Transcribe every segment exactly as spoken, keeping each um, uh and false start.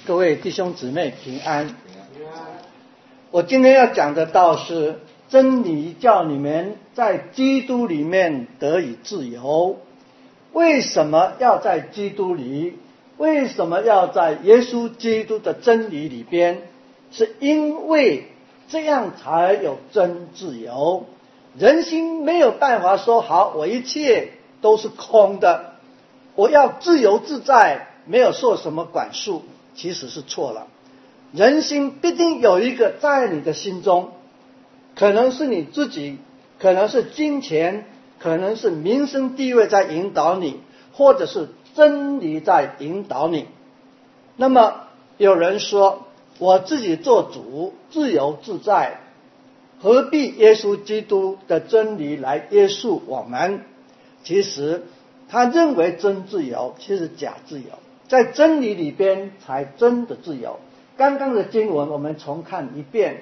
各位弟兄姊妹平安。我今天要讲的道是真理叫你们在基督里面得以自由。为什么要在基督里？为什么要在耶稣基督的真理里边？是因为这样才有真自由。人心没有办法说好，我一切都是空的，我要自由自在，没有受什么管束，其实是错了。人心必定有一个在你的心中，可能是你自己，可能是金钱，可能是民生地位在引导你，或者是真理在引导你。那么有人说，我自己做主，自由自在，何必耶稣基督的真理来约束我们？其实他认为真自由，其实假自由，在真理里边才真的自由。刚刚的经文我们重看一遍，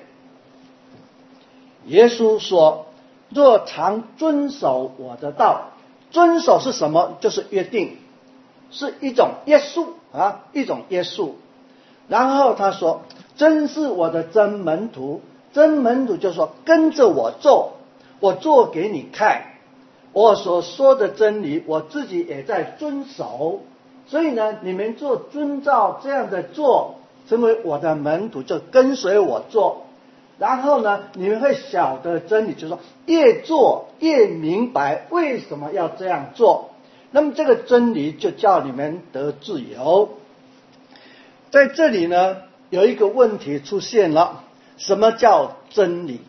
耶稣说，若常遵守我的道，遵守是什么？就是约定，是一种约束啊，一种约束。然后他说，真是我的真门徒，真门徒就是说跟着我做，我做给你看，我所说的真理我自己也在遵守。所以呢，你们做遵照这样的做，成为我的门徒，就跟随我做。然后呢，你们会晓得真理，就是说越做越明白为什么要这样做。那么这个真理就叫你们得自由。在这里呢，有一个问题出现了，什么叫真理？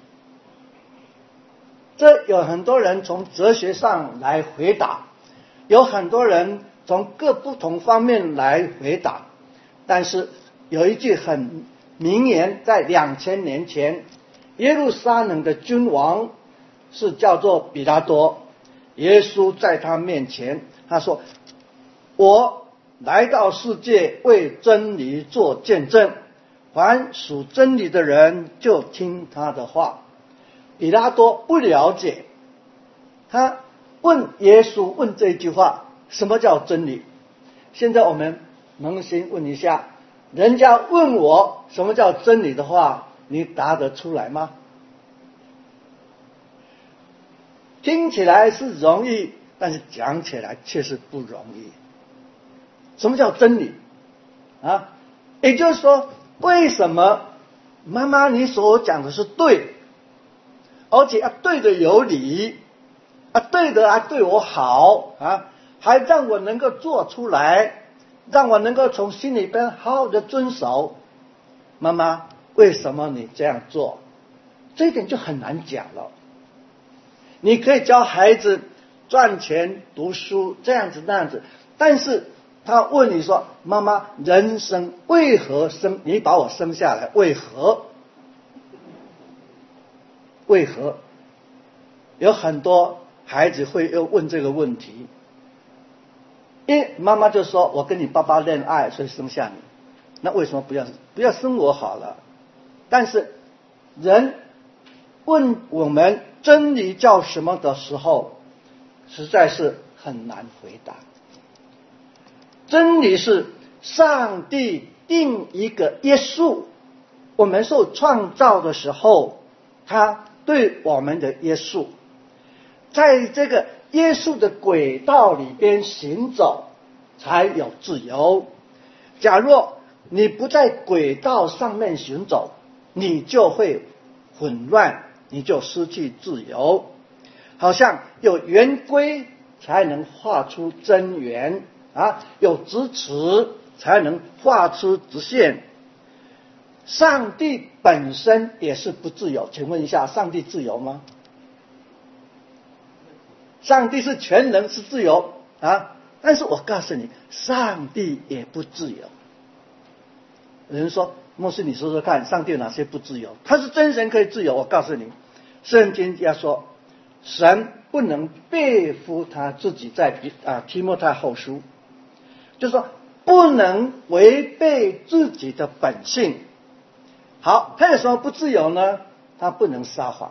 这有很多人从哲学上来回答，有很多人从各不同方面来回答。但是有一句很名言，在两千年前，耶路撒冷的君王是叫做比拉多，耶稣在他面前，他说，我来到世界为真理做见证，凡属真理的人就听他的话。比拉多不了解，他问耶稣，问这句话，什么叫真理？现在我们扪心问一下，人家问我什么叫真理的话，你答得出来吗？听起来是容易，但是讲起来却是不容易。什么叫真理啊？也就是说，为什么妈妈你所讲的是对，而且要对的有理啊，对的还对我好啊，还让我能够做出来，让我能够从心里边好好的遵守。妈妈，为什么你这样做？这一点就很难讲了。你可以教孩子赚钱读书这样子那样子，但是他问你说，妈妈，人生为何生？你把我生下来，为何？为何？有很多孩子会又问这个问题，因为妈妈就说，我跟你爸爸恋爱，所以生下你，那为什么不要不要生我好了？但是人问我们真理叫什么的时候，实在是很难回答。真理是上帝定一个约束，我们受创造的时候，他对我们的约束，在这个约束的轨道里边行走，才有自由。假若你不在轨道上面行走，你就会混乱，你就失去自由。好像有圆规才能画出真圆啊，有直尺才能画出直线。上帝本身也是不自由，请问一下，上帝自由吗？上帝是全能，是自由啊，但是我告诉你，上帝也不自由。有人说，牧师你说说看，上帝有哪些不自由？他是真神可以自由，我告诉你，圣经要说，神不能背负他自己，在啊提摩太后书就是说不能违背自己的本性。好，他有什么不自由呢？他不能撒谎，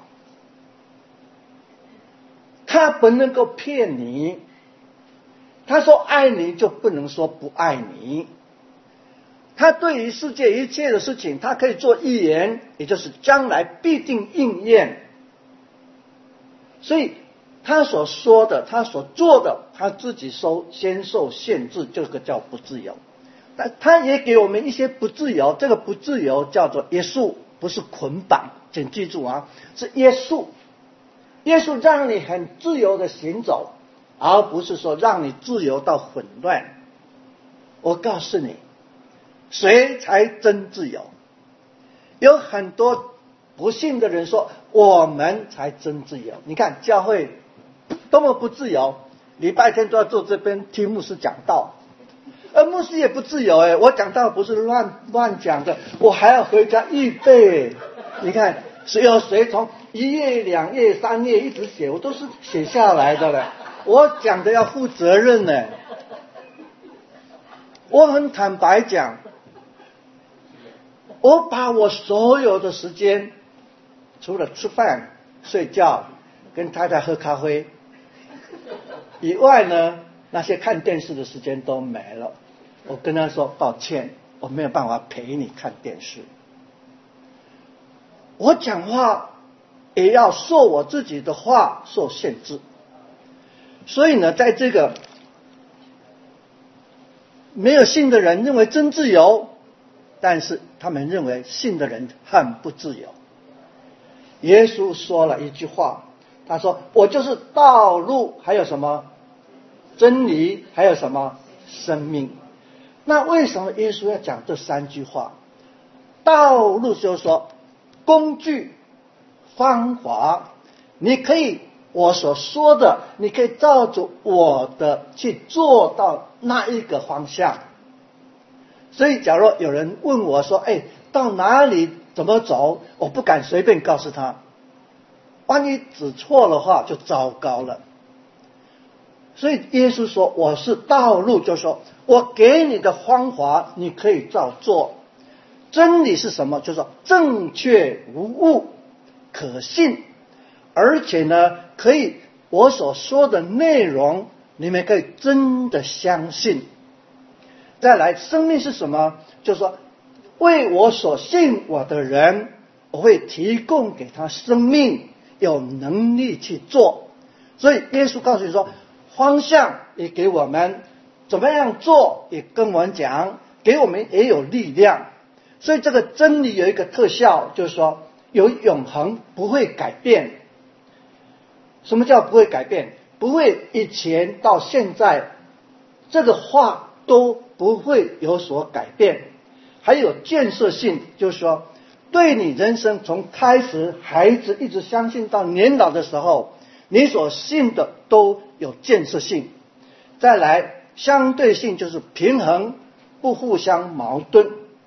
他不能够骗你，他说爱你就不能说不爱你，他他对于世界一切的事情，他可以做预言，也就是将来必定应验。所以他所说的，他所做的，他自己受先受限制，这个叫不自由。但他也给我们一些不自由，这个不自由叫做约束，不是捆绑，请记住啊，是约束。约束让你很自由的行走，而不是说让你自由到混乱。我告诉你，谁才真自由？有很多不信的人说我们才真自由。你看教会多么不自由，礼拜天都要坐这边听牧师讲道，而牧师也不自由哎，我讲道不是乱乱讲的，我还要回家预备。你看谁有谁从一页两页三页一直写，我都是写下来的了，我讲的要负责任呢。我很坦白讲，我把我所有的时间，除了吃饭睡觉跟太太喝咖啡以外呢，那些看电视的时间都没了。我跟他说抱歉，我没有办法陪你看电视。我讲话也要受我自己的话受限制。所以呢，在这个没有信的人认为真自由，但是他们认为信的人很不自由。耶稣说了一句话，他说我就是道路，还有什么真理，还有什么生命。那为什么耶稣要讲这三句话？道路就是说工具方法，你可以我所说的，你可以照着我的去做到那一个方向。所以假如有人问我说哎，到哪里怎么走，我不敢随便告诉他，万一指错的话就糟糕了。所以耶稣说我是道路，就是说我给你的方法你可以照做。真理是什么？就是说正确无误，可信，而且呢可以我所说的内容你们可以真的相信。再来生命是什么？就是说为我所信我的人，我会提供给他生命，有能力去做。所以耶稣告诉你说方向也给我们，怎么样做也跟我们讲，给我们也有力量。所以这个真理有一个特效，就是说有永恒，不会改变。什么叫不会改变？不会以前到现在这个话都不会有所改变。还有建设性，就是说对你人生从开始孩子一直相信到年老的时候，你所信的都有建设性。再来相对性，就是平衡，不互相矛盾。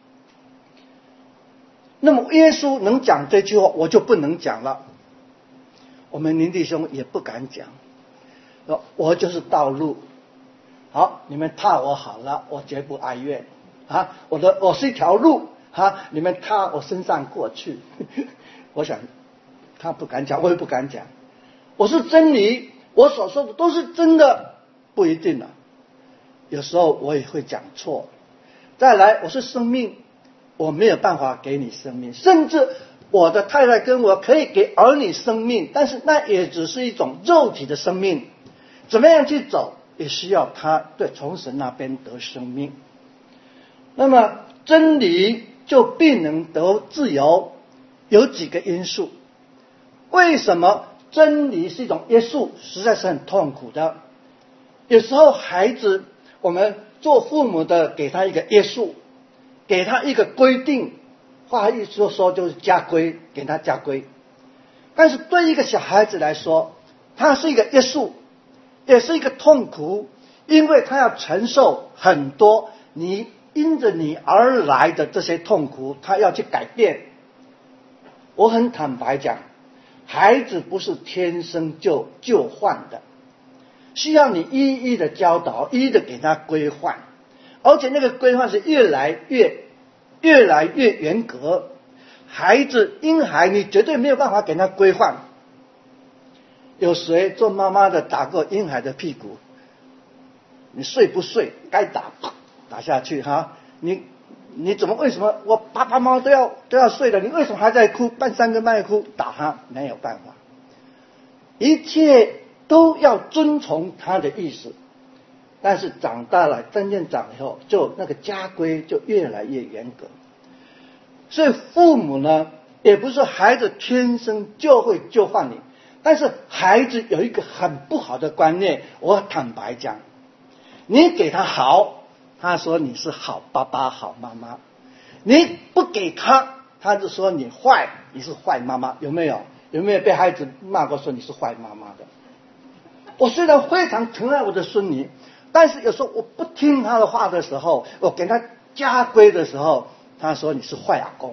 那么耶稣能讲这句话，我就不能讲了，我们林弟兄也不敢讲。我就是道路，好，你们踏我好了，我绝不哀怨啊！我的我是一条路啊，你们踏我身上过去。我想他不敢讲，我也不敢讲。我是真理，我所说的都是真的，不一定啊，有时候我也会讲错。再来，我是生命，我没有办法给你生命，甚至我的太太跟我可以给儿女生命，但是那也只是一种肉体的生命，怎么样去走也需要他对从神那边得生命。那么真理就必能得自由，有几个因素。为什么真理是一种约束？实在是很痛苦的。有时候孩子，我们做父母的给他一个约束，给他一个规定，话一说说就是家规，给他家规。但是对一个小孩子来说，他是一个约束，也是一个痛苦，因为他要承受很多你因着你而来的这些痛苦，他要去改变。我很坦白讲，孩子不是天生就就换的，需要你一一的教导，一一的给他规范，而且那个规范是越来越越来越严格。孩子婴孩你绝对没有办法给他规范。有谁做妈妈的打过婴孩的屁股？你睡不睡？该打打下去哈！你你怎么为什么我爸爸妈妈都要都要睡了，你为什么还在哭？半三更半夜哭，打他没有办法，一切都要遵从他的意思。但是长大了，真正长以后，就那个家规就越来越严格。所以父母呢，也不是孩子天生就会就范你，但是孩子有一个很不好的观念，我坦白讲，你给他好，他说你是好爸爸好妈妈，你不给他，他就说你坏，你是坏妈妈。有没有有没有被孩子骂过说你是坏妈妈的？我虽然非常疼爱我的孙女，但是有时候我不听他的话的时候，我给他家规的时候，他说你是坏阿公，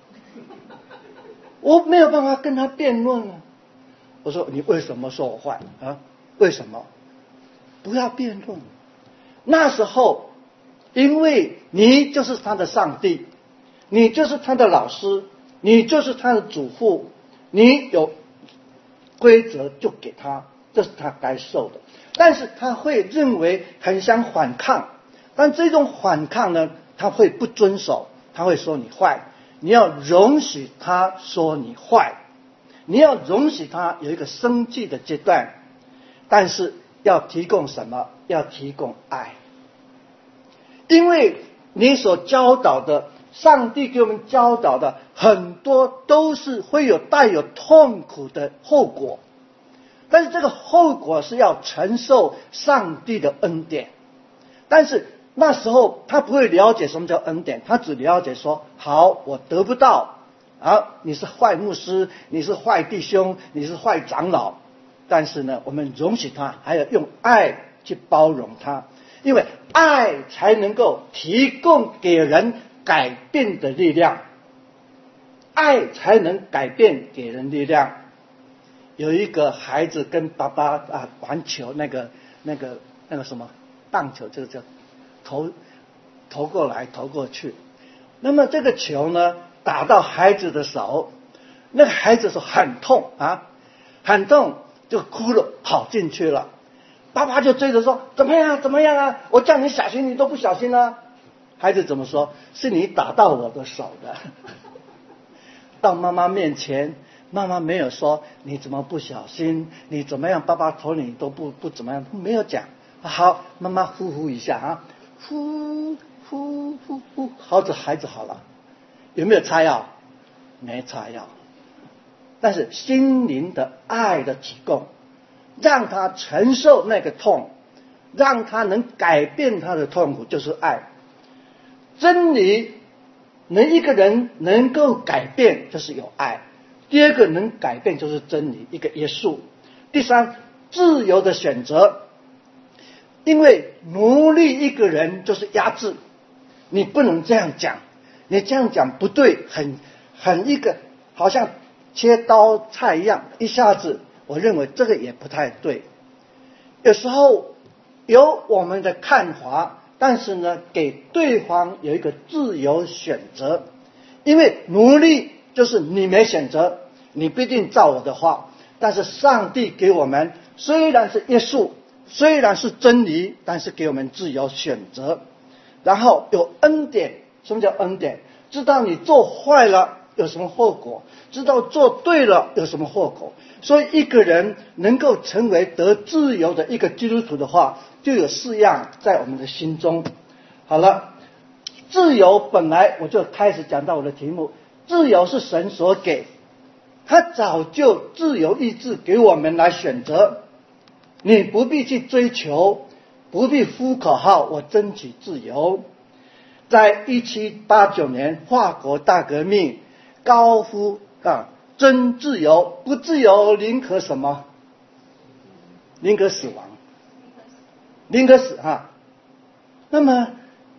我没有办法跟他辩论啊。我说你为什么说我坏啊？为什么？不要辩论。那时候因为你就是他的上帝，你就是他的老师，你就是他的祖父，你有规则就给他，这是他该受的。但是他会认为很想反抗，但这种反抗呢，他会不遵守，他会说你坏。你要容许他说你坏，你要容许他有一个生气的阶段，但是要提供什么？要提供爱。因为你所教导的，上帝给我们教导的很多都是会有带有痛苦的后果，但是这个后果是要承受上帝的恩典。但是那时候他不会了解什么叫恩典，他只了解说好，我得不到啊，你是坏牧师，你是坏弟兄，你是坏长老，但是呢，我们容许他，还要用爱去包容他，因为爱才能够提供给人改变的力量，爱才能改变给人力量。有一个孩子跟爸爸啊玩球，那个那个那个什么棒球，这个叫投投过来投过去，那么这个球呢打到孩子的手，那个孩子说很痛啊，很痛，就哭了，跑进去了。爸爸就追着说怎么样怎么样啊，我叫你小心你都不小心啊。孩子怎么说？是你打到我的手的。到妈妈面前，妈妈没有说你怎么不小心，你怎么样，爸爸投你都不不怎么样，没有讲。好，妈妈呼呼一下啊，呼呼呼呼，好子孩子好了。有没有擦药？没擦药。但是心灵的爱的提供，让他承受那个痛，让他能改变他的痛苦，就是爱。真理能一个人能够改变，就是有爱。第二个能改变就是真理，一个耶稣。第三，自由的选择。因为奴隶一个人就是压制，你不能这样讲，你这样讲不对，很很一个好像切刀菜一样，一下子我认为这个也不太对。有时候有我们的看法，但是呢给对方有一个自由选择。因为奴隶就是你没选择，你不一定照我的话，但是上帝给我们虽然是耶稣，虽然是真理，但是给我们自由选择。然后有恩典。什么叫恩典？知道你做坏了有什么后果，知道做对了有什么后果。所以一个人能够成为得自由的一个基督徒的话，就有四样在我们的心中。好了，自由本来我就开始讲到我的题目，自由是神所给，他早就自由意志给我们来选择，你不必去追求，不必呼口号我争取自由。在一七八九年法国大革命，高呼啊争自由，不自由宁可什么？宁可死亡，宁可死啊。那么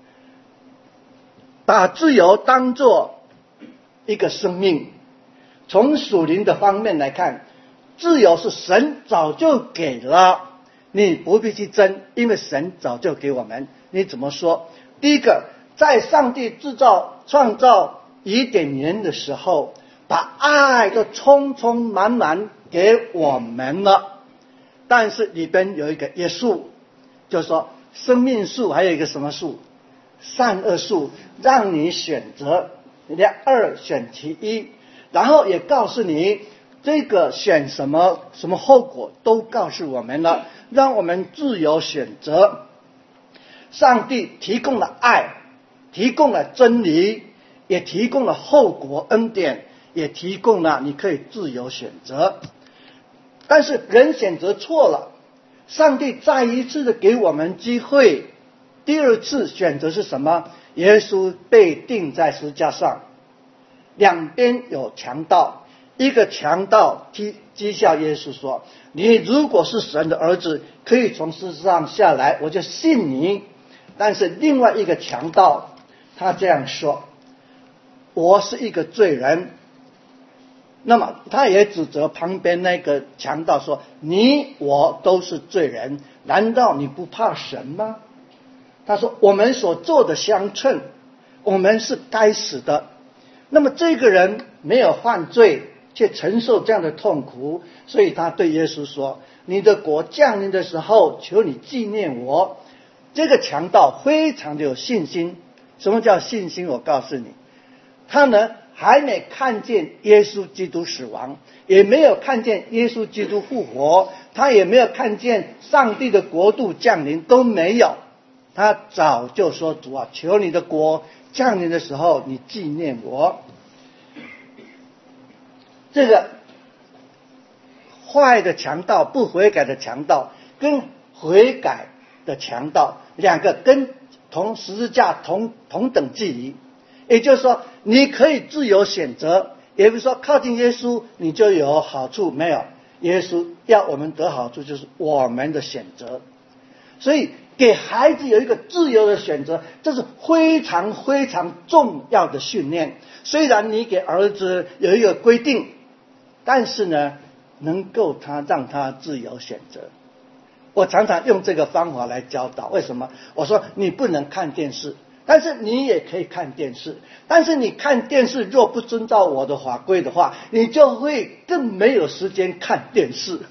把自由当作一个生命，从属灵的方面来看，自由是神早就给了，你不必去争，因为神早就给我们。你怎么说？第一个，在上帝制造创造伊甸园的时候，把爱都充充满满给我们了，但是里边有一个约束，就是说生命树还有一个什么树？ 善恶树，让你选择，两二选其一，然后也告诉你这个选什么什么后果都告诉我们了，让我们自由选择。上帝提供了爱，提供了真理，也提供了后果恩典，也提供了你可以自由选择。但是人选择错了，上帝再一次的给我们机会。第二次选择是什么？耶稣被钉在十字架上，两边有强盗，一个强盗讥讥笑耶稣说，你如果是神的儿子，可以从十字架上下来，我就信你。但是另外一个强盗他这样说，我是一个罪人。那么他也指责旁边那个强盗说，你我都是罪人，难道你不怕神吗？他说我们所做的相称，我们是该死的。那么这个人没有犯罪，却承受这样的痛苦，所以他对耶稣说，你的国降临的时候，求你纪念我。这个强盗非常的有信心。什么叫信心？我告诉你，他呢还没看见耶稣基督死亡，也没有看见耶稣基督复活，他也没有看见上帝的国度降临，都没有。他早就说，主啊，求你的国降临的时候，你纪念我。这个坏的强盗，不悔改的强盗，跟悔改的强盗，两个跟同十字架同同等距离。也就是说，你可以自由选择，也不是说靠近耶稣你就有好处，没有。耶稣要我们得好处，就是我们的选择。所以给孩子有一个自由的选择，这是非常非常重要的训练。虽然你给儿子有一个规定，但是呢，能够他让他自由选择。我常常用这个方法来教导。为什么？我说你不能看电视，但是你也可以看电视。但是你看电视若不遵照我的法规的话，你就会更没有时间看电视。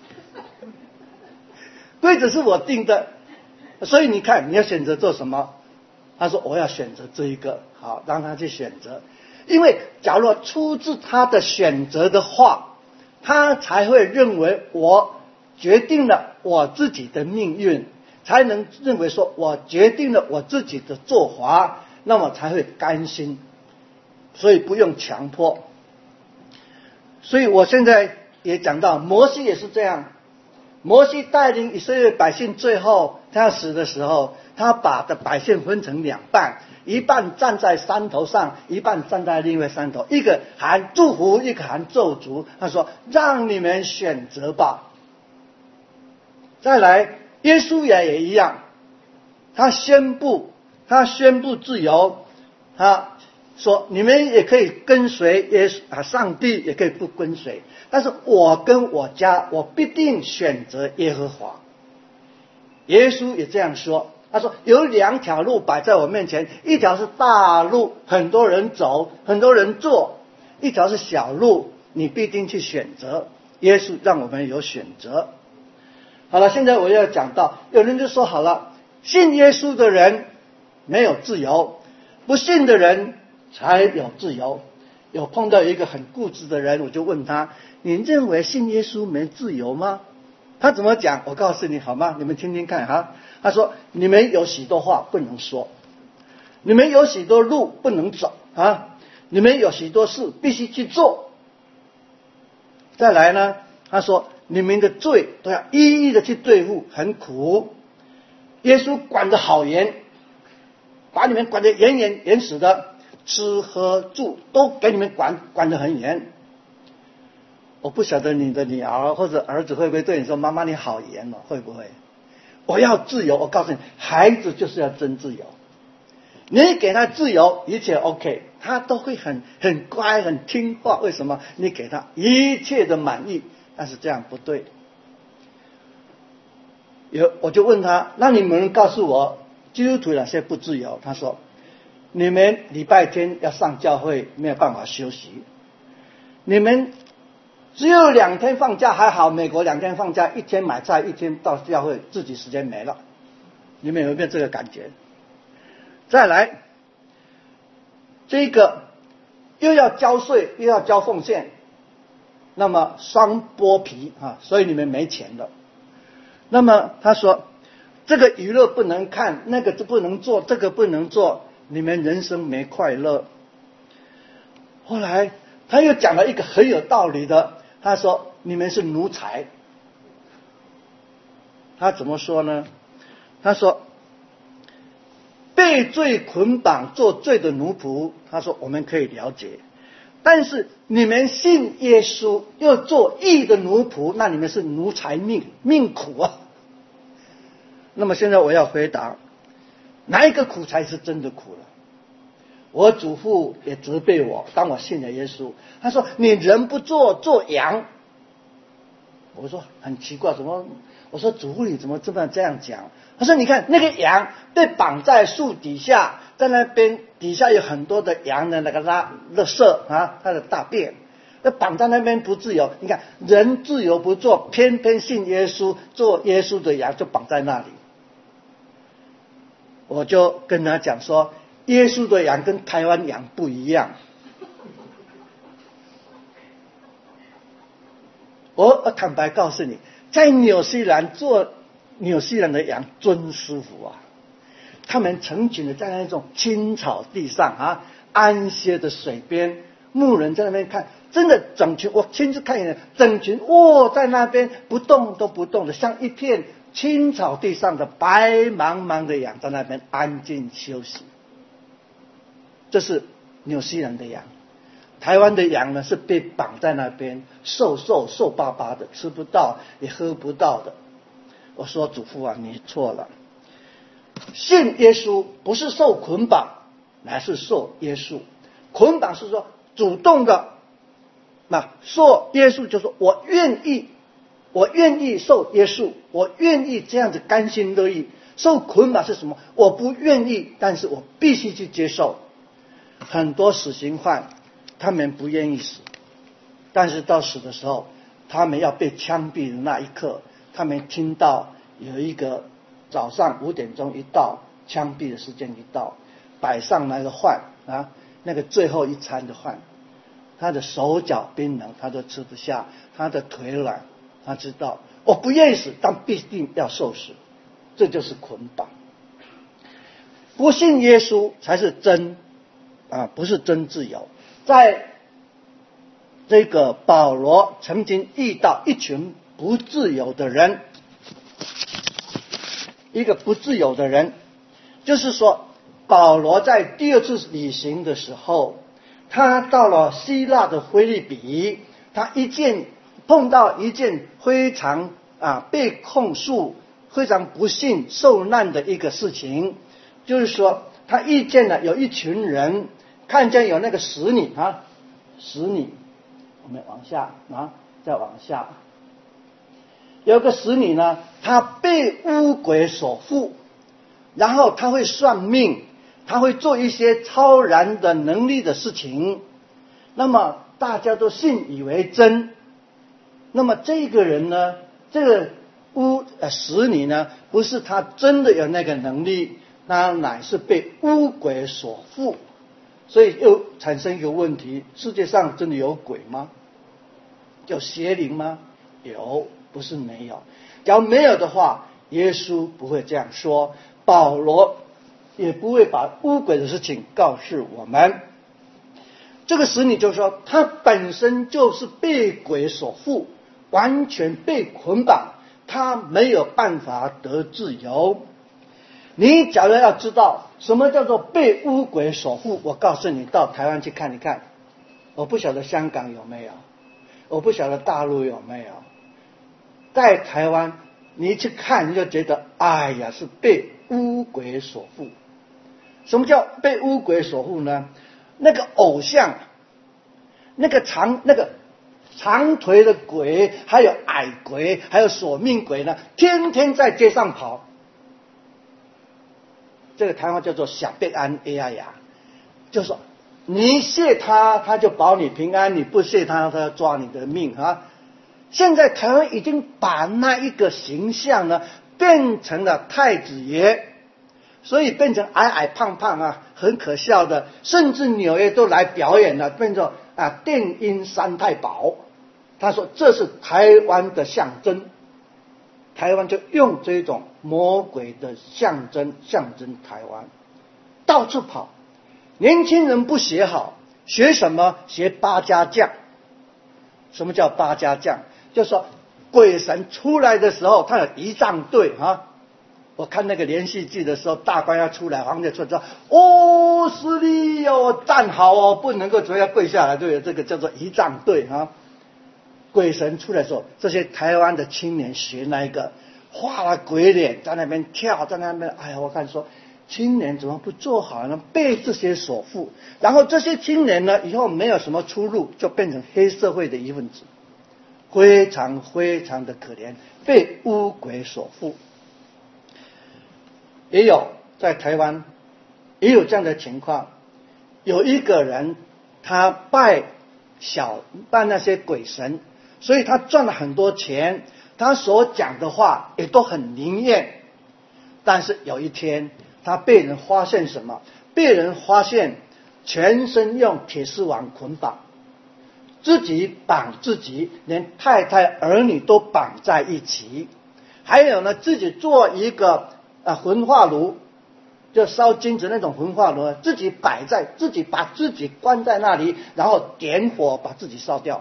规则是我定的，所以你看你要选择做什么。他说我要选择这一个，好，让他去选择。因为假如出自他的选择的话，他才会认为我决定了我自己的命运，才能认为说我决定了我自己的做法，那么才会甘心。所以不用强迫。所以我现在也讲到，摩西也是这样。摩西带领以色列百姓，最后他要死的时候，他把的百姓分成两半，一半站在山头上，一半站在另外山头，一个喊祝福，一个喊咒诅。他说让你们选择吧。再来，耶稣也也一样，他宣布他宣布自由，他说你们也可以跟随耶稣啊，上帝也可以不跟随，但是我跟我家，我必定选择耶和华。耶稣也这样说，他说有两条路摆在我面前，一条是大路，很多人走，很多人坐；一条是小路，你必定去选择。耶稣让我们有选择。好了，现在我要讲到，有人就说好了，信耶稣的人没有自由，不信的人才有自由。有碰到一个很固执的人，我就问他，你认为信耶稣没自由吗？他怎么讲？我告诉你好吗？你们听听看哈。他说你们有许多话不能说，你们有许多路不能走啊，你们有许多事必须去做。再来呢，他说你们的罪都要一一的去对付，很苦。耶稣管得好严，把你们管得严严严死的，吃喝住都给你们管管得很严。我不晓得你的女儿或者儿子会不会对你说，妈妈你好严哦，会不会？我要自由。我告诉你，孩子就是要真自由。你给他自由，一切 OK， 他都会很很乖很听话。为什么？你给他一切的满意。但是这样不对。有我就问他，那你们告诉我基督徒哪些不自由？他说你们礼拜天要上教会，没有办法休息。你们只有两天放假还好，美国两天放假，一天买菜，一天到教会，自己时间没了。你们有没有这个感觉？ 再来，这个又要交税又要交奉献，那么双剥皮啊，所以你们没钱了。那么他说，这个娱乐不能看，那个就不能做，这个不能做，你们人生没快乐。后来他又讲了一个很有道理的，他说你们是奴才。他怎么说呢？他说被罪捆绑做罪的奴仆，他说我们可以了解，但是你们信耶稣又做义的奴仆，那你们是奴才命命苦啊。那么现在我要回答，哪一个苦才是真的苦了？我祖父也责备我，当我信了耶稣，他说你人不做做羊。我说很奇怪，怎么？我说祖父你怎么这么这样讲？他说你看那个羊被绑在树底下，在那边底下有很多的羊的那个拉垃圾啊，它的大便，那绑在那边不自由。你看人自由不做，偏偏信耶稣，做耶稣的羊就绑在那里。我就跟他讲说，耶稣的羊跟台湾羊不一样。我坦白告诉你，在纽西兰做纽西兰的羊真舒服啊，他们成群的在那种青草地上啊，安歇的水边，牧人在那边看，真的整群，我亲自看见整群卧在那边不动都不动的，像一片青草地上的白茫茫的羊在那边安静休息。这是纽西兰的羊。台湾的羊呢是被绑在那边，瘦瘦瘦巴巴的，吃不到也喝不到的。我说祖父啊，你错了，信耶稣不是受捆绑，乃是受耶稣。捆绑是说主动的，那受耶稣就是说我愿意，我愿意受耶稣，我愿意这样子甘心乐意。受捆绑是什么？我不愿意，但是我必须去接受。很多死刑犯他们不愿意死，但是到死的时候，他们要被枪毙的那一刻，他们听到有一个早上五点钟一到，枪毙的时间一到，摆上那个饭啊，那个最后一餐的饭，他的手脚冰冷，他都吃不下，他的腿软，他知道我不愿意死，但必定要受死，这就是捆绑。不信耶稣才是真啊，不是真自由。在这个保罗曾经遇到一群不自由的人，一个不自由的人，就是说保罗在第二次旅行的时候，他到了希腊的腓立比，他一件碰到一件非常啊被控诉非常不幸受难的一个事情，就是说他遇见了有一群人，看见有那个使女啊，使女，我们往下啊，再往下，有个使女呢，她被污鬼所附，然后她会算命，她会做一些超然的能力的事情，那么大家都信以为真。那么这个人呢，这个污呃使女呢，不是她真的有那个能力，她乃是被污鬼所附。所以又产生一个问题，世界上真的有鬼吗？有邪灵吗？有，不是没有。假如没有的话，耶稣不会这样说，保罗也不会把污鬼的事情告诉我们。这个使女就说，他本身就是被鬼所附，完全被捆绑，他没有办法得自由。你假如要知道什么叫做被污鬼所附，我告诉你，到台湾去看一看。我不晓得香港有没有，我不晓得大陆有没有。在台湾你去看，你就觉得哎呀，是被污鬼所附。什么叫被污鬼所附呢？那个偶像，那个长那个长腿的鬼，还有矮鬼，还有索命鬼呢，天天在街上跑。这个台湾叫做小贝安 A I 呀，就是说你谢他，他就保你平安；你不谢他，他要抓你的命啊！现在台湾已经把那一个形象呢，变成了太子爷， 所以变成矮矮胖胖啊，很可笑的，甚至纽约都来表演了，变成啊电音三太保。他说这是台湾的象征，台湾就用这种魔鬼的象征象征台湾，到处跑。年轻人不学好，学什么？学八家将。什么叫八家将？就是说鬼神出来的时候，他有仪仗队啊。我看那个连续剧的时候，大官要出来，皇帝出来说：“哦，司礼哦，站好哦，不能够直接跪下来。”对，这个叫做仪仗队啊。鬼神出来的时候，这些台湾的青年学那一个，画了鬼脸，在那边跳，在那边，哎呀，我看说青年怎么不做好呢？被这些所缚，然后这些青年呢，以后没有什么出路，就变成黑社会的一份子，非常非常的可怜，被巫鬼所缚。也有在台湾也有这样的情况，有一个人他拜小拜那些鬼神，所以他赚了很多钱，他所讲的话也都很灵验。但是有一天他被人发现什么？被人发现全身用铁丝网捆绑，自己绑自己，连太太儿女都绑在一起，还有呢自己做一个啊焚化炉，就烧金子那种焚化炉，自己摆在自己把自己关在那里，然后点火把自己烧掉。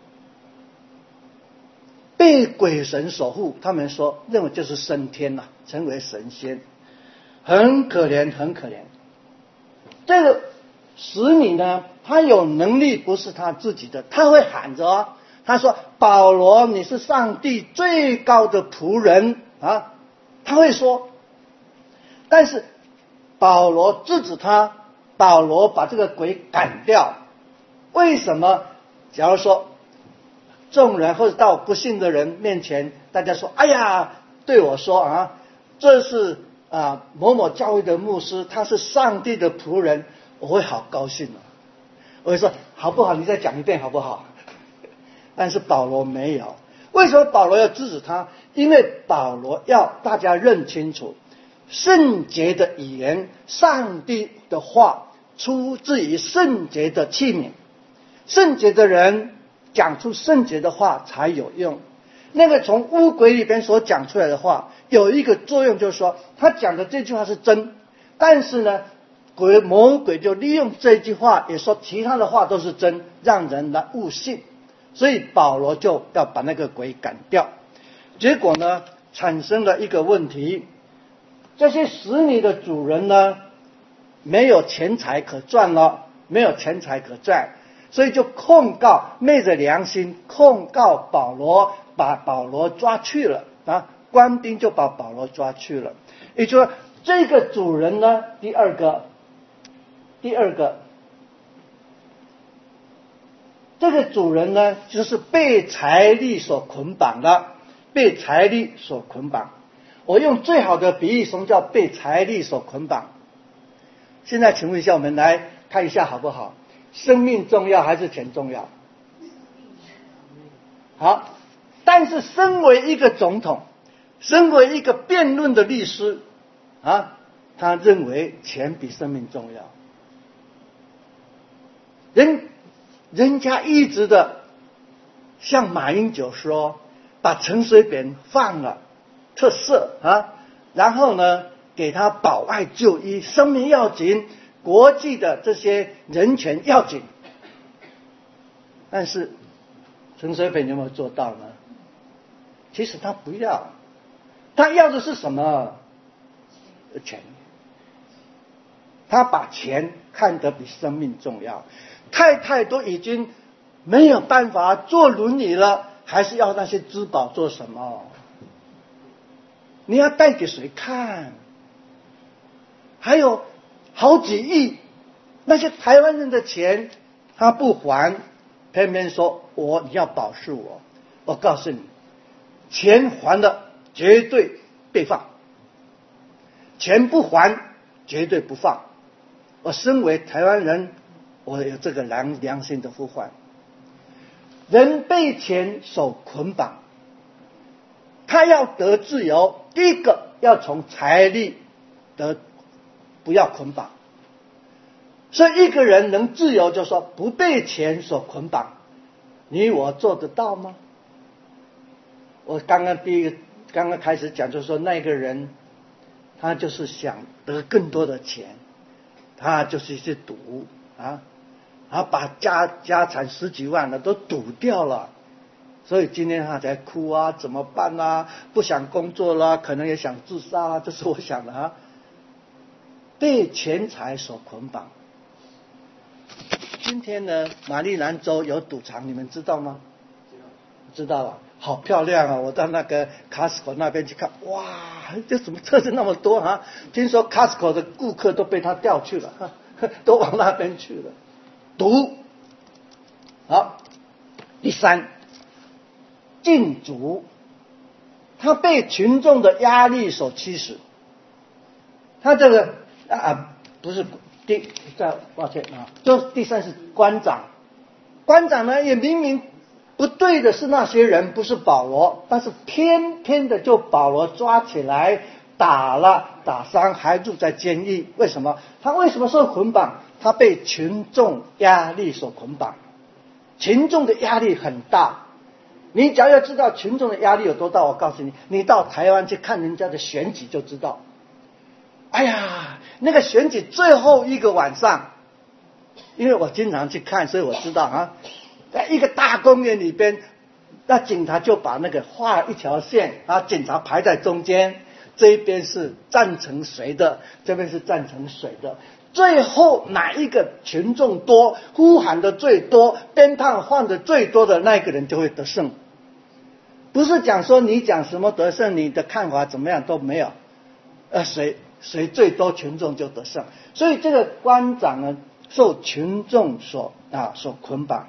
被鬼神所护，他们说认为就是升天了，成为神仙，很可怜很可怜。这个使女呢，他有能力不是他自己的，他会喊着哦，他说保罗你是上帝最高的仆人啊，他会说。但是保罗制止他，保罗把这个鬼赶掉。为什么？假如说众人或者到不信的人面前，大家说哎呀对我说啊，这是啊某某教会的牧师，他是上帝的仆人，我会好高兴啊，我会说好不好，你再讲一遍好不好？但是保罗没有。为什么保罗要制止他？因为保罗要大家认清楚，圣洁的语言，上帝的话出自于圣洁的器皿，圣洁的人讲出圣洁的话才有用。那个从污鬼里边所讲出来的话有一个作用，就是说他讲的这句话是真，但是呢鬼魔鬼就利用这句话也说其他的话都是真，让人来误信。所以保罗就要把那个鬼赶掉。结果呢产生了一个问题，这些使女的主人呢没有钱财可赚了，没有钱财可赚，所以就控告，昧着良心控告保罗，把保罗抓去了啊，官兵就把保罗抓去了。也就是说这个主人呢，第二个第二个这个主人呢就是被财力所捆绑的，被财力所捆绑。我用最好的比喻，什么叫被财力所捆绑？现在请问一下，我们来看一下好不好？生命重要还是钱重要？好，但是身为一个总统，身为一个辩论的律师啊，他认为钱比生命重要。人人家一直的像马英九说，把陈水扁放了特赦啊，然后呢给他保外就医，生命要紧，国际的这些人权要紧。但是陈水扁有没有做到呢？其实他不要，他要的是什么？钱。他把钱看得比生命重要。太太都已经没有办法坐轮椅了，还是要那些珠宝做什么？你要带给谁看？还有好几亿，那些台湾人的钱他不还，偏偏说我你要保释我。我告诉你，钱还了绝对被放，钱不还绝对不放。我身为台湾人，我有这个良良心的呼唤。人被钱所捆绑，他要得自由，第一个要从财力得不要捆绑。所以一个人能自由，就说不被钱所捆绑。你我做得到吗？我刚刚第一个刚刚开始讲，就是说那个人他就是想得更多的钱，他就是去赌啊，然后把家家产十几万的都赌掉了，所以今天他才哭啊，怎么办啊？不想工作了，可能也想自杀啊，这是我想的啊。被钱财所捆绑。今天呢，马里兰州有赌场，你们知道吗？知道了，好漂亮啊！我到那个 Costco 那边去看，哇，这怎么车子那么多啊？听说 Costco 的顾客都被他调去了，都往那边去了。赌。好，第三，禁足，他被群众的压力所驱使。他这个啊，不是第，再抱歉啊，就第三是官长。官长呢，也明明不对的是那些人，不是保罗，但是偏偏的就保罗抓起来打了，打伤，还入在监狱。为什么？他为什么受捆绑？他被群众压力所捆绑。群众的压力很大，你只要要知道群众的压力有多大，我告诉你，你到台湾去看人家的选举就知道。哎呀，那个选举最后一个晚上，因为我经常去看，所以我知道啊，在一个大公园里边，那警察就把那个画一条线，然后警察排在中间，这一边是赞成谁的，这边是赞成谁的。最后哪一个群众多，呼喊的最多，鞭炮放的最多的那个人就会得胜。不是讲说你讲什么得胜，你的看法怎么样都没有，呃，谁谁最多群众就得胜。所以这个官长呢，受群众所啊所捆绑。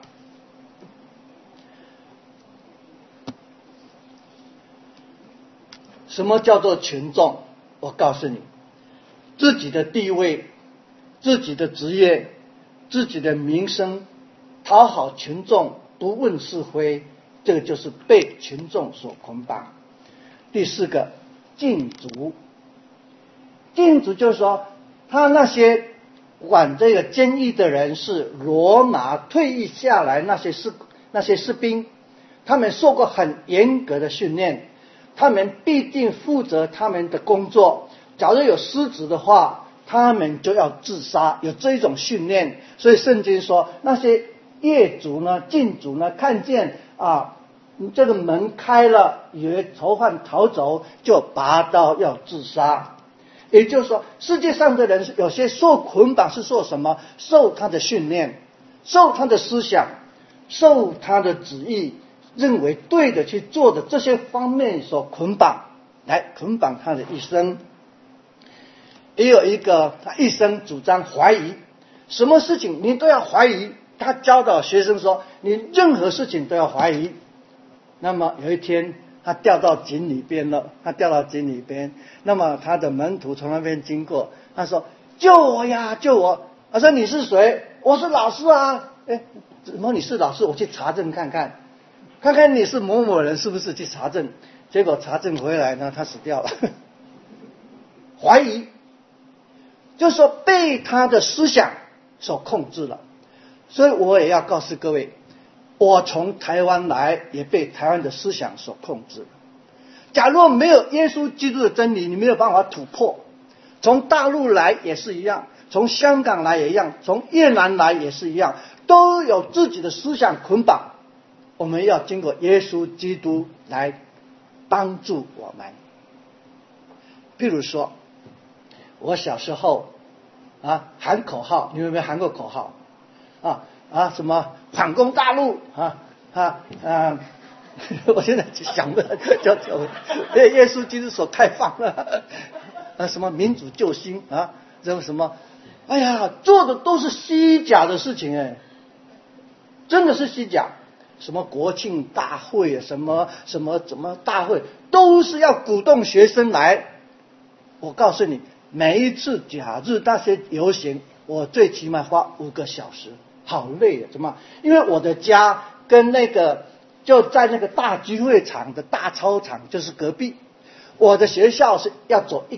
什么叫做群众？我告诉你，自己的地位、自己的职业、自己的名声，讨好群众，不问是非，这个就是被群众所捆绑。第四个，禁足。禁足就是说，他那些管这个监狱的人是罗马退役下来那些士那些士兵，他们受过很严格的训练，他们必定负责他们的工作。假如有失职的话，他们就要自杀，有这一种训练。所以圣经说，那些业主呢、禁足呢，看见啊，这个门开了，以为囚犯逃走，就拔刀要自杀。也就是说，世界上的人有些受捆绑是受什么？受他的训练，受他的思想，受他的旨意，认为对的去做的这些方面所捆绑，来捆绑他的一生。也有一个他一生主张怀疑，什么事情你都要怀疑。他教导学生说，你任何事情都要怀疑。那么有一天他掉到井里边了，他掉到井里边，那么他的门徒从那边经过，他说救我呀救我。他说你是谁？我是老师啊。哎，怎么你是老师？我去查证看看，看看你是某某人是不是，去查证。结果查证回来呢，他死掉了。怀疑就是说被他的思想所控制了。所以我也要告诉各位，我从台湾来也被台湾的思想所控制了。假如没有耶稣基督的真理，你没有办法突破。从大陆来也是一样，从香港来也一样，从越南来也是一样，都有自己的思想捆绑。我们要经过耶稣基督来帮助我们。譬如说，我小时候啊喊口号，你们有没有喊过口号？啊啊什么反攻大陆啊啊啊！我现在想的叫叫耶稣基督所开放了啊，什么民主救星啊，这什么，哎呀，做的都是虚假的事情哎，真的是虚假。什么国庆大会啊，什么什么什么大会，都是要鼓动学生来。我告诉你，每一次假日那些游行，我最起码花五个小时，好累啊！怎么？因为我的家跟那个就在那个大聚会场的大操场就是隔壁，我的学校是要走一啊、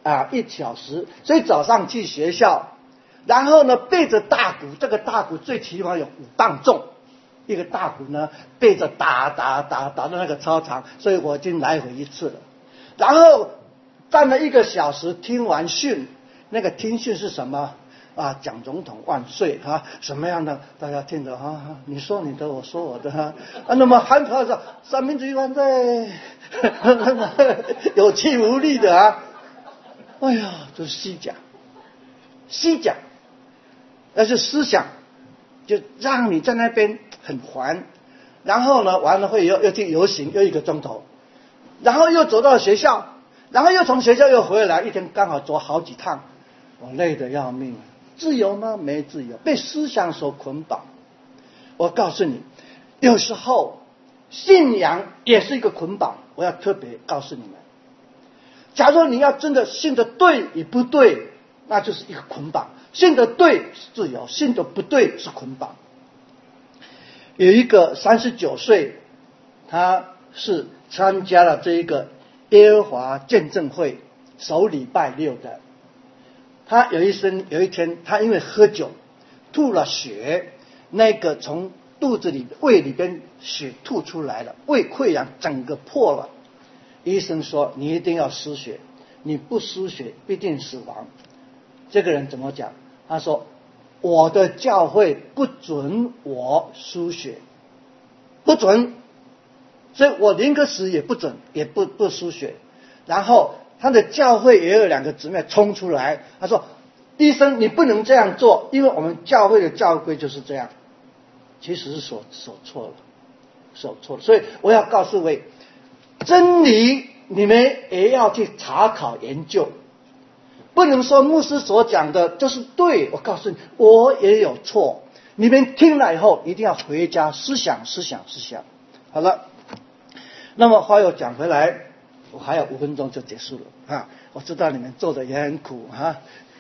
啊一小时，所以早上去学校，然后呢背着大鼓，这个大鼓最起码有五磅重，一个大鼓呢背着打打打打到那个操场，所以我已经来回一次了。然后站了一个小时，听完训，那个听训是什么啊？蒋总统万岁啊！什么样的大家听着啊？你说你的，我说我的啊。啊那么韩国说三民主义万岁，有气无力的啊！哎呀，这是西讲，西讲，那是思想，就让你在那边很烦。然后呢，完了会又又去游行，又一个钟头，然后又走到学校，然后又从学校又回来，一天刚好走好几趟，我累得要命。自由吗？没自由，被思想所捆绑。我告诉你，有时候信仰也是一个捆绑。我要特别告诉你们，假如你要真的信得对与不对，那就是一个捆绑。信得对是自由，信得不对是捆绑。有一个三十九岁，他是参加了这一个耶和华见证会首礼拜六的。他有一生有一天，他因为喝酒吐了血，那个从肚子里胃里边血吐出来了，胃溃疡整个破了。医生说你一定要输血，你不输血必定死亡。这个人怎么讲？他说我的教会不准我输血，不准，所以我宁可死也不准，也不不输血。然后他的教会也有两个姊妹冲出来，他说医生你不能这样做，因为我们教会的教规就是这样。其实是所所错了，所错了。所以我要告诉各位，真理你们也要去查考研究，不能说牧师所讲的就是对。我告诉你，我也有错，你们听了以后一定要回家思想思想思想。好了，那么话又讲回来，我还有五分钟就结束了啊！我知道你们做的也很苦哈。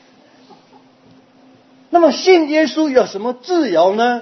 那么信耶稣有什么自由呢？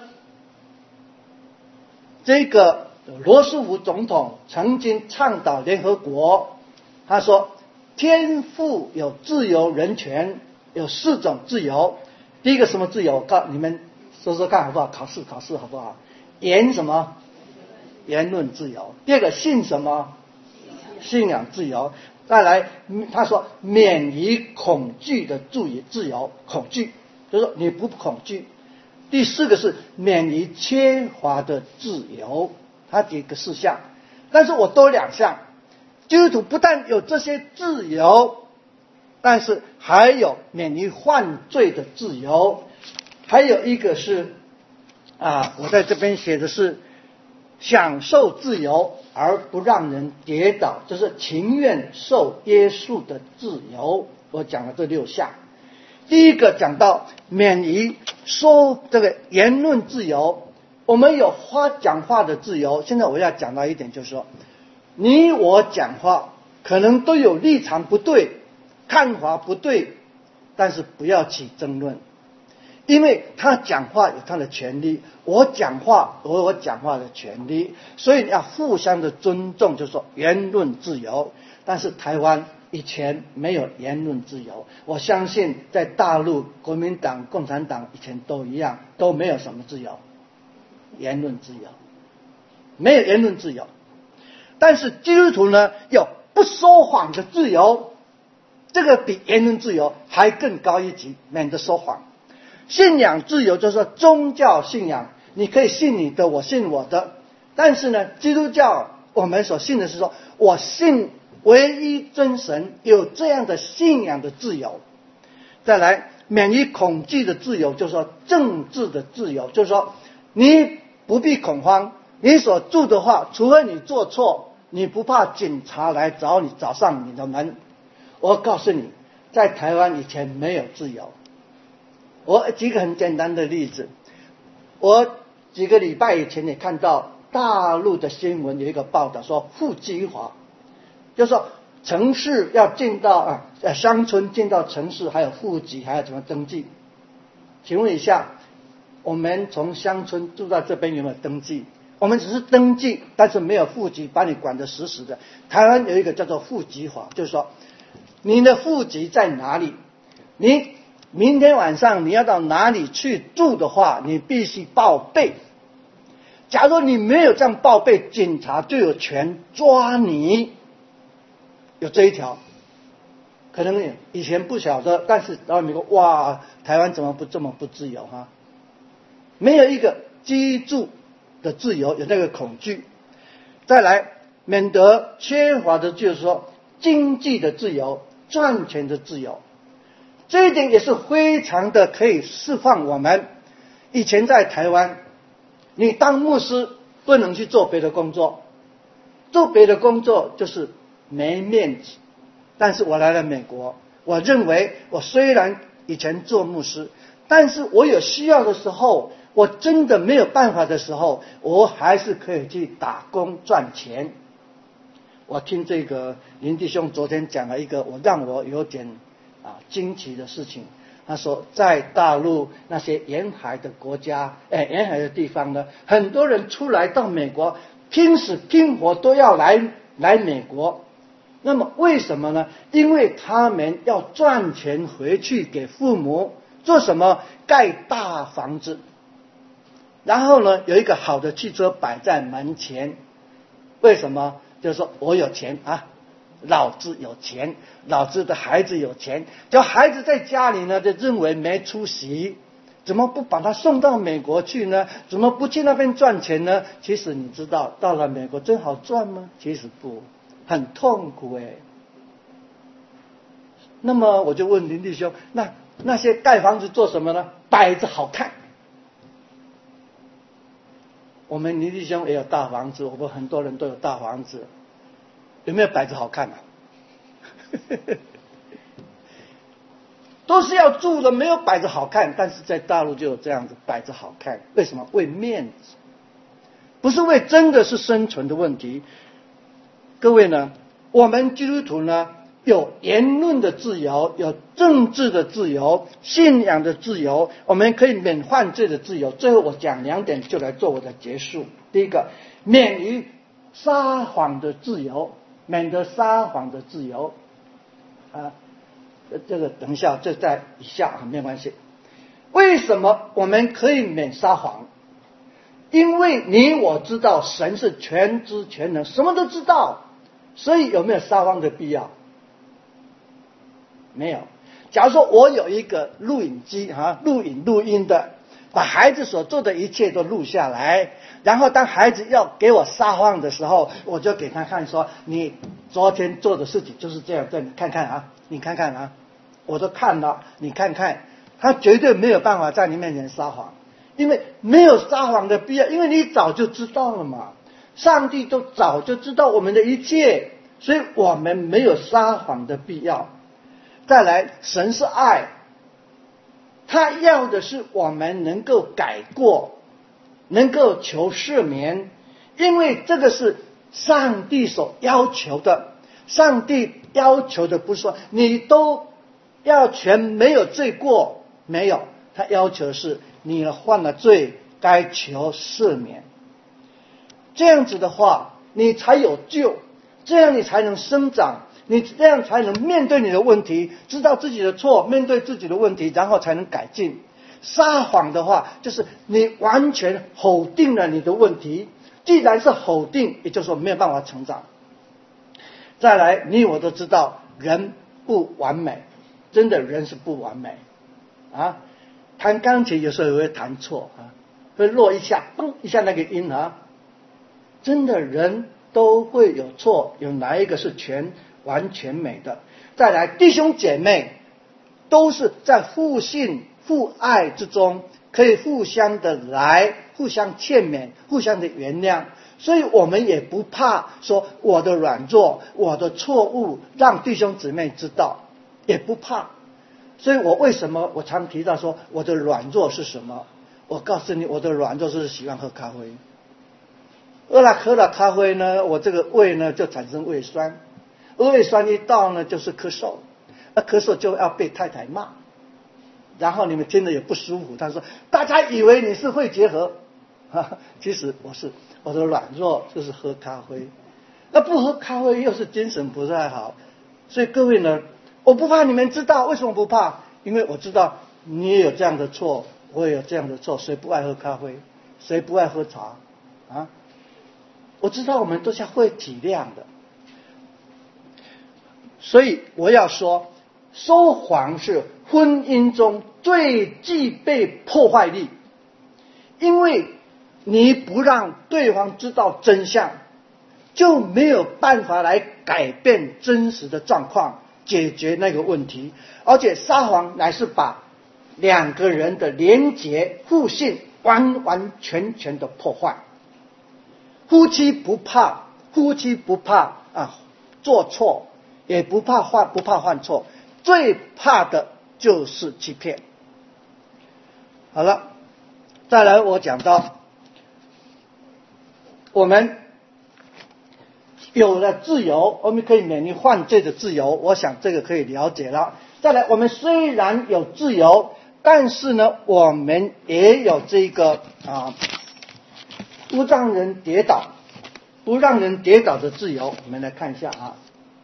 这个罗斯福总统曾经倡导联合国，他说天父有自由人权，有四种自由。第一个什么自由？告你们说说看好不好？考试考试好不好？言什么？言论自由。第二个信什么？信仰自由。再来他说免于恐惧的自由，恐惧就是说你不恐惧。第四个是免于缺乏的自由，他几个事项，但是我多两项。基督徒不但有这些自由，但是还有免于犯罪的自由，还有一个是啊，我在这边写的是享受自由而不让人跌倒，就是情愿受约束的自由。我讲了这六项。第一个讲到免于说这个言论自由，我们有话讲话的自由。现在我要讲到一点，就是说你我讲话可能都有立场不对，看法不对，但是不要起争论，因为他讲话有他的权利，我讲话有我讲话的权利，所以要互相的尊重，就是说言论自由。但是台湾以前没有言论自由，我相信在大陆国民党共产党以前都一样，都没有什么自由，言论自由没有言论自由。但是基督徒呢有不说谎的自由，这个比言论自由还更高一级，免得说谎。信仰自由就是说宗教信仰，你可以信你的，我信我的。但是呢基督教我们所信的是说我信唯一真神，有这样的信仰的自由。再来免于恐惧的自由，就是说政治的自由，就是说你不必恐慌，你所住的话，除非你做错，你不怕警察来找你，找上你的门。我告诉你，在台湾以前没有自由。我举个很简单的例子，我几个礼拜以前也看到大陆的新闻有一个报道说户籍化，就是说城市要进到啊乡村进到城市还有户籍还要怎么登记。请问一下，我们从乡村住到这边有没有登记？我们只是登记，但是没有户籍把你管得死死的。台湾有一个叫做户籍法，就是说你的户籍在哪里？你明天晚上你要到哪里去住的话，你必须报备。假如你没有这样报备，警察就有权抓你。有这一条，可能以前不晓得，但是到美国，哇，台湾怎么不这么不自由哈？没有一个居住的自由，有那个恐惧。再来，免得缺乏的就是说经济的自由、赚钱的自由，这一点也是非常的可以释放我们。以前在台湾，你当牧师不能去做别的工作，做别的工作就是没面子。但是我来了美国，我认为我虽然以前做牧师，但是我有需要的时候，我真的没有办法的时候，我还是可以去打工赚钱。我听这个林弟兄昨天讲了一个我让我有点啊惊奇的事情。他说在大陆那些沿海的国家，哎，沿海的地方呢，很多人出来到美国拼死拼活都要来来美国。那么为什么呢？因为他们要赚钱回去给父母，做什么？盖大房子。然后呢，有一个好的汽车摆在门前。为什么？就是说我有钱啊，老子有钱，老子的孩子有钱。就孩子在家里呢，就认为没出息，怎么不把他送到美国去呢？怎么不去那边赚钱呢？其实你知道，到了美国真好赚吗？其实不，很痛苦哎。那么我就问林弟兄，那那些盖房子做什么呢？摆着好看。我们林弟兄也有大房子，我们很多人都有大房子，有没有摆着好看啊？都是要住的，没有摆着好看。但是在大陆就有这样子摆着好看，为什么？为面子，不是为真的是生存的问题。各位呢，我们基督徒呢，有言论的自由，有政治的自由，信仰的自由，我们可以免犯罪的自由。最后我讲两点就来做我的结束。第一个，免于撒谎的自由，免得撒谎的自由啊，这个等一下，这在以下啊，没关系。为什么我们可以免撒谎？因为你我知道神是全知全能，什么都知道，所以有没有撒谎的必要？没有。假如说我有一个录影机啊，录影录音的，把孩子所做的一切都录下来，然后当孩子要给我撒谎的时候，我就给他看说，你昨天做的事情就是这样，这你看看啊，你看看啊，我都看了，你看看，他绝对没有办法在你面前撒谎，因为没有撒谎的必要，因为你早就知道了嘛，上帝都早就知道我们的一切，所以我们没有撒谎的必要。再来，神是爱，他要的是我们能够改过，能够求赦免，因为这个是上帝所要求的。上帝要求的不是说你都要全没有罪过，没有，他要求的是你犯了罪该求赦免。这样子的话你才有救，这样你才能生长，你这样才能面对你的问题，知道自己的错，面对自己的问题，然后才能改进。撒谎的话就是你完全否定了你的问题，既然是否定，也就是说没有办法成长。再来，你我都知道人不完美，真的人是不完美啊。弹钢琴有时候也会弹错啊，会落一下嘣一下那个音啊，真的人都会有错，有哪一个是全完全美的？再来，弟兄姐妹都是在互信互爱之中，可以互相的来互相劝勉，互相的原谅，所以我们也不怕说我的软弱，我的错误让弟兄姊妹知道，也不怕。所以我为什么我常提到说我的软弱是什么？我告诉你，我的软弱是喜欢喝咖啡。喝了喝了咖啡呢，我这个胃呢就产生胃酸，胃酸一到呢就是咳嗽，那咳嗽就要被太太骂，然后你们听了也不舒服。他说大家以为你是会结合，其实我是我的软弱就是喝咖啡，那不喝咖啡又是精神不太好。所以各位呢， 我不怕你们知道，为什么不怕？因为我知道你也有这样的错，我也有这样的错。谁不爱喝咖啡？谁不爱喝茶？啊？我知道我们都是会体谅的。所以我要说，说谎是婚姻中最具备破坏力，因为你不让对方知道真相，就没有办法来改变真实的状况，解决那个问题。而且撒谎乃是把两个人的连结互信完完全全的破坏。夫妻不怕，夫妻不怕啊做错，也不怕犯不怕犯错，最怕的就是欺骗。好了，再来我讲到，我们有了自由，我们可以免于犯罪的自由，我想这个可以了解了。再来，我们虽然有自由，但是呢，我们也有这个啊，不让人跌倒，不让人跌倒的自由。我们来看一下啊，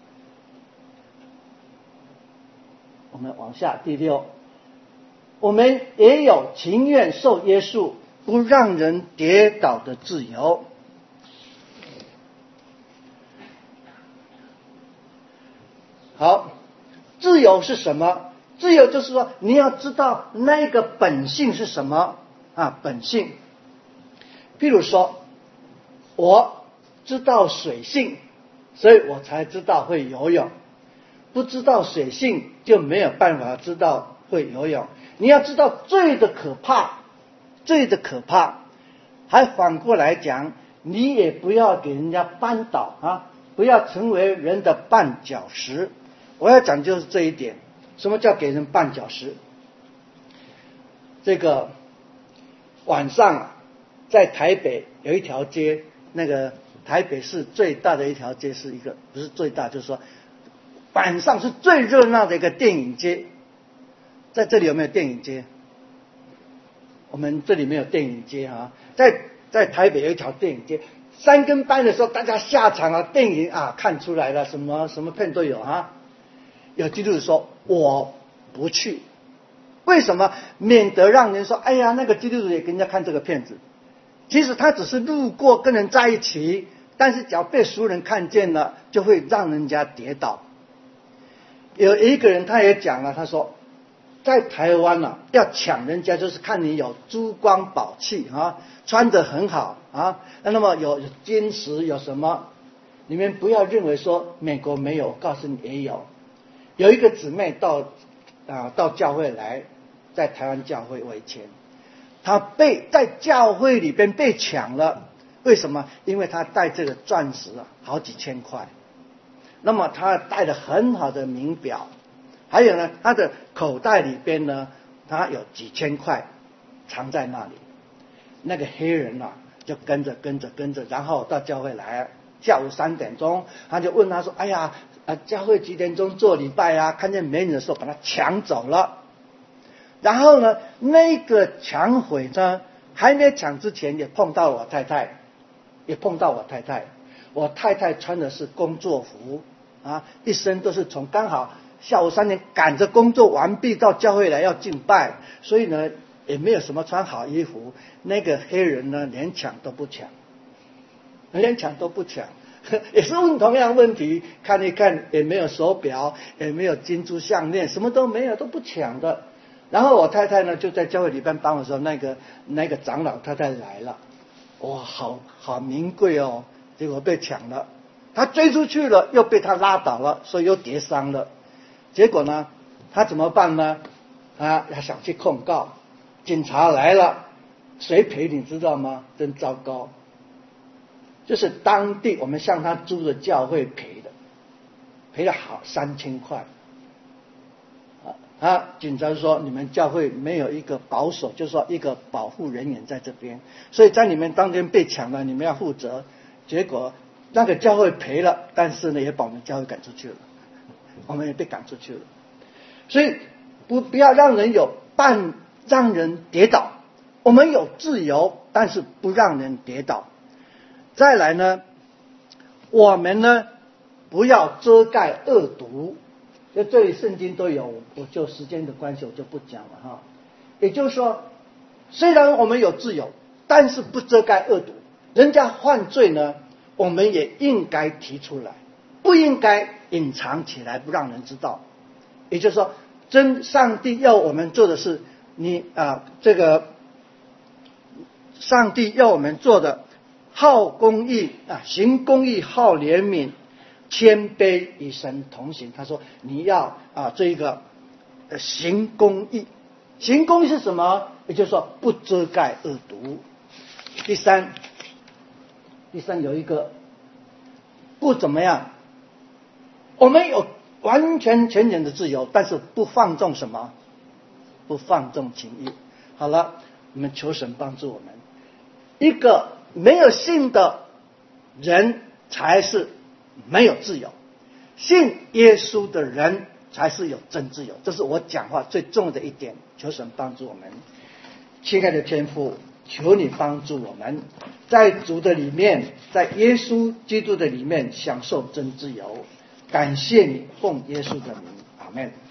我们往下第六，我们也有情愿受约束，不让人跌倒的自由。好，自由是什么？自由就是说，你要知道那个本性是什么啊？本性，譬如说，我知道水性，所以我才知道会游泳。不知道水性，就没有办法知道会游泳。你要知道罪的可怕，罪的可怕，还反过来讲，你也不要给人家绊倒啊，不要成为人的绊脚石。我要讲就是这一点。什么叫给人绊脚石？这个晚上啊，在台北有一条街，那个台北市最大的一条街是一个，不是最大，就是说晚上是最热闹的一个电影街。在这里有没有电影街？我们这里没有电影街啊，在在台北有一条电影街，三更半的时候大家下场了，电影啊看出来了，什么什么片都有啊。有基督徒说我不去，为什么？免得让人说，哎呀，那个基督徒也跟人家看这个片子。其实他只是路过跟人在一起，但是只要被熟人看见了，就会让人家跌倒。有一个人他也讲了，他说在台湾啊，要抢人家就是看你有珠光宝气啊，穿得很好啊，那么有金石有什么，你们不要认为说美国没有，我告诉你也有。有一个姊妹到啊到教会来，在台湾教会为前，她被在教会里边被抢了。为什么？因为她戴这个钻石啊，好几千块。那么她戴了很好的名表，还有呢，她的口袋里边呢，她有几千块藏在那里。那个黑人啊，就跟着跟着跟着，然后到教会来，下午三点钟，他就问他说：“哎呀。”啊，教会几点钟做礼拜啊？看见美女的时候把她抢走了。然后呢，那个抢匪呢，还没抢之前也碰到我太太，也碰到我太太。我太太穿的是工作服啊，一身都是从刚好下午三点赶着工作完毕到教会来要敬拜，所以呢也没有什么穿好衣服。那个黑人呢，连抢都不抢，连抢都不抢。也是问同样问题，看一看也没有手表，也没有金珠项链，什么都没有，都不抢的。然后我太太呢就在教会里边帮我说，那个那个长老太太来了，哇，好好名贵哦，结果被抢了，他追出去了，又被他拉倒了，所以又跌伤了。结果呢，他怎么办呢？啊，他想去控告，警察来了，谁赔你知道吗？真糟糕。就是当地我们向他租的教会赔的，赔了好三千块。啊，警察说你们教会没有一个保守，就是说一个保护人员在这边，所以在你们当天被抢了，你们要负责。结果那个教会赔了，但是呢也把我们教会赶出去了，我们也被赶出去了。所以不不要让人有绊，让人跌倒。我们有自由，但是不让人跌倒。再来呢，我们呢不要遮盖恶毒， 就这里圣经都有，我就时间的关系我就不讲了哈。也就是说，虽然我们有自由，但是不遮盖恶毒。人家犯罪呢，我们也应该提出来，不应该隐藏起来不让人知道。也就是说，真上帝要我们做的是，你啊，这个上帝要我们做的，好公义啊，行公义，好怜悯，谦卑，与神同行。他说你要啊，这个呃行公义，行公义是什么？也就是说不遮盖恶毒。第三，第三有一个不怎么样，我们有完全全人的自由，但是不放纵什么？不放纵情欲。好了，我们求神帮助我们。一个没有信的人才是没有自由，信耶稣的人才是有真自由。这是我讲话最重要的一点。求神帮助我们。亲爱的天父，求你帮助我们，在主的里面，在耶稣基督的里面享受真自由。感谢你，奉耶稣的名，阿们。